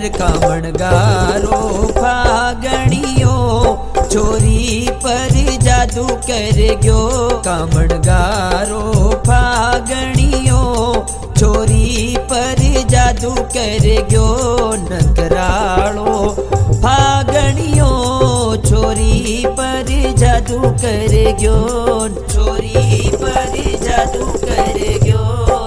कामण गारो फागणियो छोरी पर जादू कर गयो। कामण गारो फागणियो छोरी पर जादू कर गयो। नकरालो फागणियो छोरी पर जादू कर गयो। छोरी पर जादू कर गयो।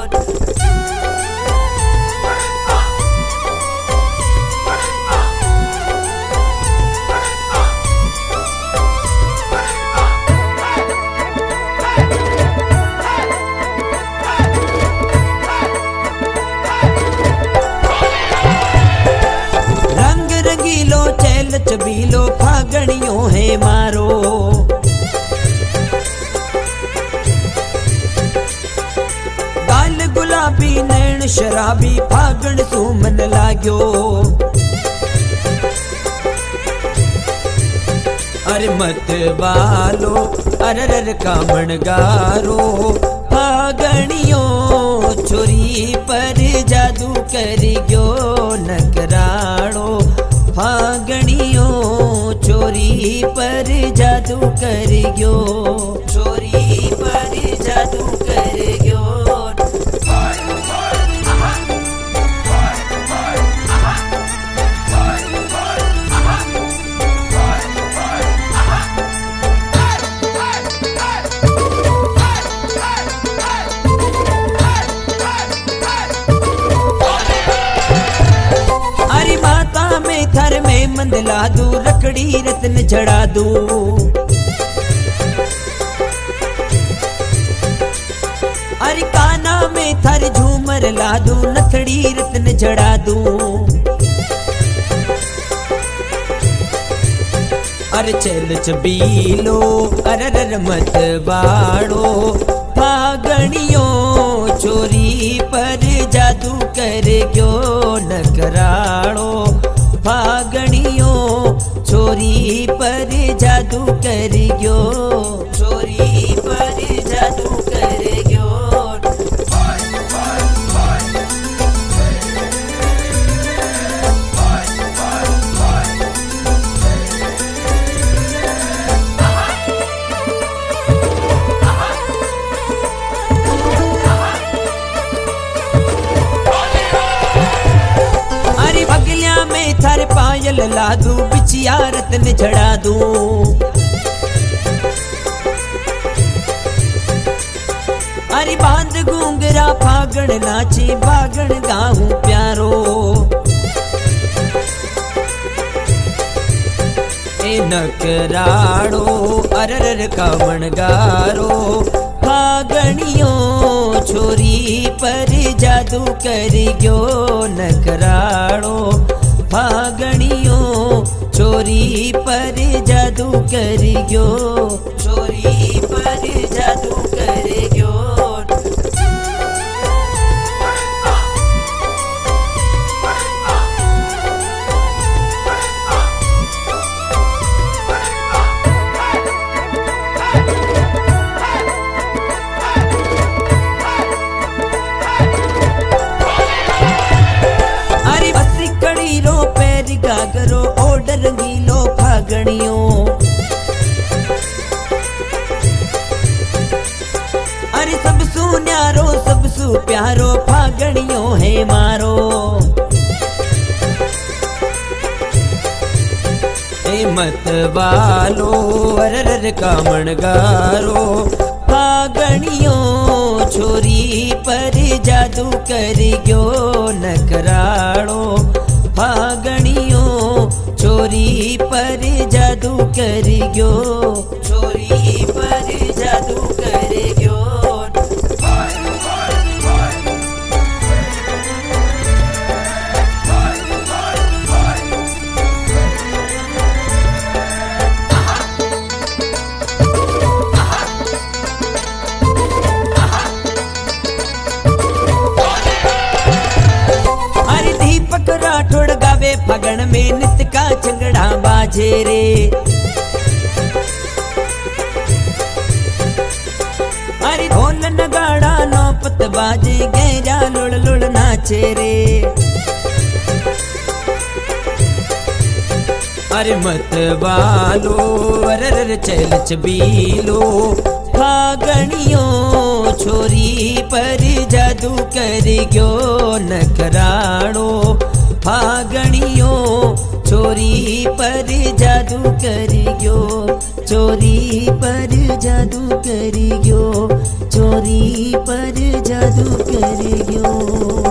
चैल चबीलो फागणियों है मारो। गाल गुलाबी नैन शराबी फागण सुमन लाग्यो। अरे मत वालो अरर कामण गारो फागणियों छोरी पर जादू कर गयो। नकराड़ो फागणियो छोरी पर जादू कर गयो। छोरी पर जादू कर गयो। थर में मंदला दू रकड़ी रत्न जड़ा दू। अरे काना में थर झूमर ला दू नथड़ी रत्न जड़ा दू। अरे चल चबीलो अरर मत बाड़ो फागणियो छोरी पर जादू कर गयो। नकराड़ो फागणियो छोरी पर जादू कर गयो। छोरी पर जादू कर गयो। थर पायल ला दू बिचिया रत्न जड़ा दू। अरे बांध घूंगरा फागण नाची बागण गाऊं प्यारो। ए नकराड़ो अरर कामण गारो फागणियो छोरी पर जादू कर गयो। नकराड़ो फागणियो छोरी पर जादू कर गयो। छोरी पर जादू कर गयो। गागरो ओड रंगीलो फागणियो। अरे सब सु न्यारो सब सु प्यारो फागणियो है मारो। ए मत वालो अरर कामण गारो फागणियो छोरी पर जादू कर गयो। नकराड़ो फागणियो छोरी पर जादू कर गयो। छोरी पर जादू कर गयो। राठौड़ गावे फगण में नित का चंगड़ा बाजे रे। अरे ढोल नगाड़ा नौपत बाजे गैरा लुड़ लुड़ नाचे रे। अरे मत वालो अरर चल चबीलो फागणियो छोरी पर जादू कर गयो नखराणो फागणियो छोरी पर जादू कर गयो चोरी पर जादू कर गयो चोरी पर जादू कर गयो।